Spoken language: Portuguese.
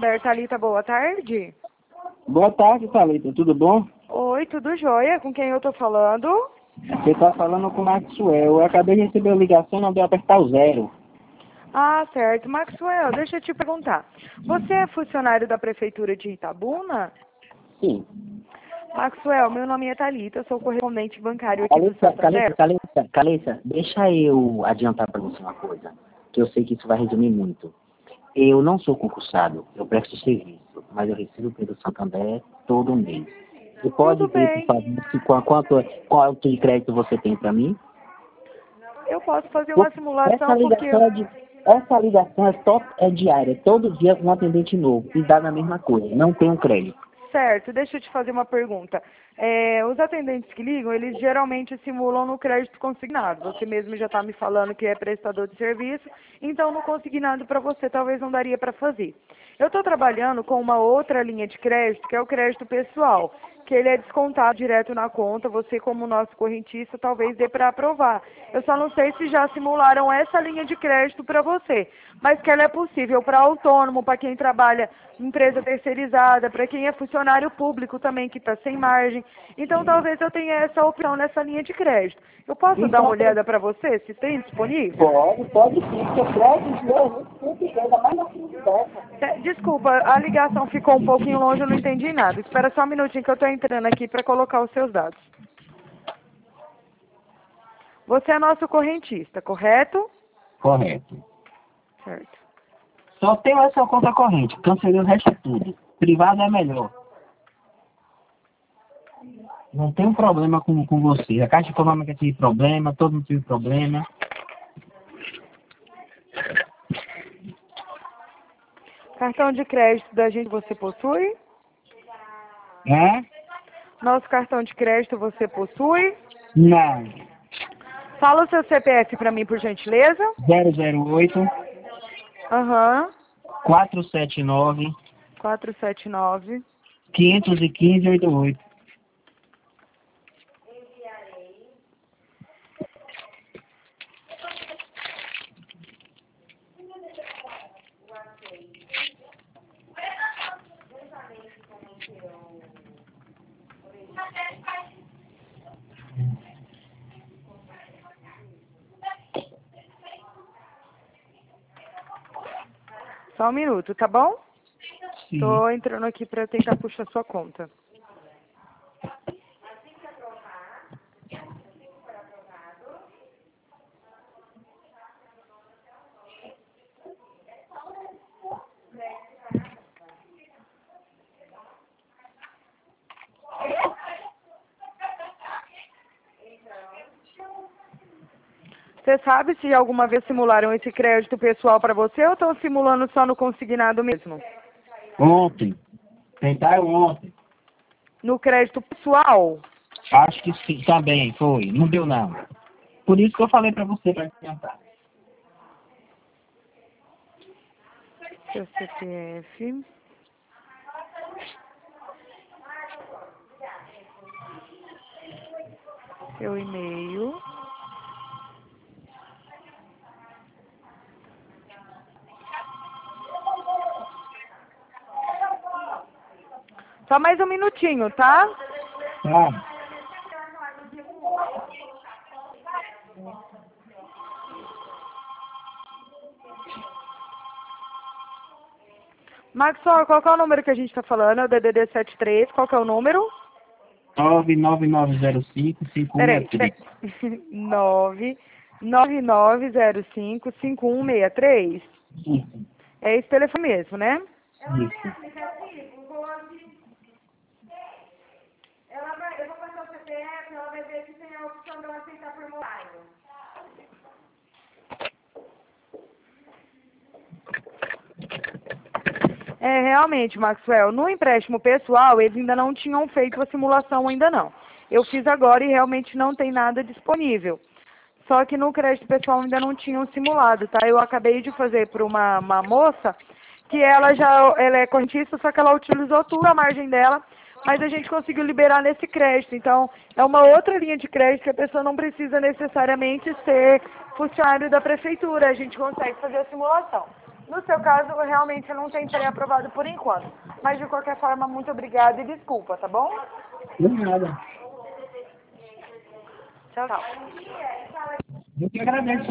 Santander, Thalita, boa tarde. Boa tarde, Thalita. Tudo bom? Oi, tudo jóia? Com quem eu tô falando? Você está falando com o Maxwell. Eu acabei de receber a ligação, não deu apertar o 0. Ah, certo. Maxwell, deixa eu te perguntar. Você é funcionário da Prefeitura de Itabuna? Sim. Maxwell, meu nome é Thalita, sou correspondente bancário aqui do Santander. Calissa, deixa eu adiantar para você uma coisa, que eu sei que isso vai resumir muito. Eu não sou concursado, eu presto serviço, mas eu recebo pelo Santander todo mês. Você pode Tudo ver, por bem. favor, quanto de crédito você tem para mim? Eu posso fazer uma Essa simulação porque... ligação essa ligação é diária, todo dia com um atendente novo, e dá na mesma coisa, não tem um crédito. Certo, deixa eu te fazer uma pergunta. Os atendentes que ligam, eles geralmente simulam no crédito consignado. Você mesmo já está me falando que é prestador de serviço, então no consignado para você talvez não daria para fazer. Eu estou trabalhando com uma outra linha de crédito, que é o crédito pessoal, que ele é descontado direto na conta. Você, como nosso correntista, talvez dê para aprovar. Eu só não sei se já simularam essa linha de crédito para você, mas que ela é possível para autônomo, para quem trabalha em empresa terceirizada, para quem é funcionário público também, que está sem margem. Então, talvez eu tenha essa opção nessa linha de crédito. Eu posso dar uma Então, olhada para você, se tem disponível? pode sim, porque crédito mesmo, sempre chega mais na frente dessa. Desculpa, a ligação ficou um pouquinho longe, eu não entendi nada. Espera só um minutinho que eu estou entrando aqui para colocar os seus dados. Você é nosso correntista, correto? Correto. Certo. Só tenho essa conta corrente, cancelei o resto tudo. Privado é melhor. Não tem problema com você. A Caixa Econômica tive problema, todo mundo tive problema. Cartão de crédito da gente você possui? É? Nosso cartão de crédito você possui? Não. Fala o seu CPF para mim, por gentileza. 008 Aham. 479 479. 515 88. Só um minuto, tá bom? Sim. Tô entrando aqui para tentar puxar sua conta. Você sabe se alguma vez simularam esse crédito pessoal para você ou estão simulando só no consignado mesmo? Ontem. Tentaram ontem. No crédito pessoal? Acho que sim, também foi. Não deu não. Por isso que eu falei pra você pra tentar. Seu CPF. Seu e-mail. Só mais um minutinho, tá? Tá. Maxwell, qual que é o número que a gente está falando? É o DDD 73, qual que é o número? 99905 Peraí, 5163. 999055163. Isso. É esse telefone mesmo, né? Isso. Eu vou passar o CPF, ela vai ver se tem a opção de ela aceitar por mobile. Realmente, Maxwell, no empréstimo pessoal, eles ainda não tinham feito a simulação ainda não. Eu fiz agora e realmente não tem nada disponível. Só que no crédito pessoal ainda não tinham simulado, tá? Eu acabei de fazer para uma moça que ela é correntista, só que ela utilizou toda a margem dela, mas a gente conseguiu liberar nesse crédito. Então, é uma outra linha de crédito que a pessoa não precisa necessariamente ser funcionário da prefeitura. A gente consegue fazer a simulação. No seu caso, realmente eu não tentarei aprovado por enquanto. Mas de qualquer forma, muito obrigada e desculpa, tá bom? De nada. Tchau, tchau. Eu que agradeço.